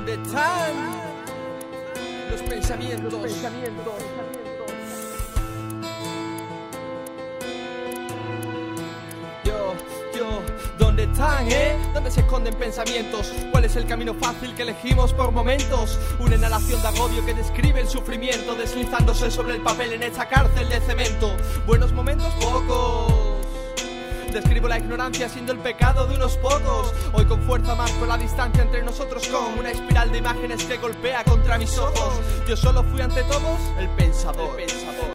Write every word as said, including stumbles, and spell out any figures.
¿Dónde están los pensamientos? Los pensamientos. Yo, yo, ¿dónde están, eh? ¿Dónde se esconden pensamientos? ¿Cuál es el camino fácil que elegimos por momentos? Una inhalación de agobio que describe el sufrimiento, deslizándose sobre el papel en esta cárcel de cemento. Buenos momentos, pocos. Describo la ignorancia siendo el pecado de unos pocos. Hoy con fuerza marco la distancia entre nosotros como una espiral de imágenes que golpea contra mis ojos. Yo solo fui ante todos el pensador, el pensador.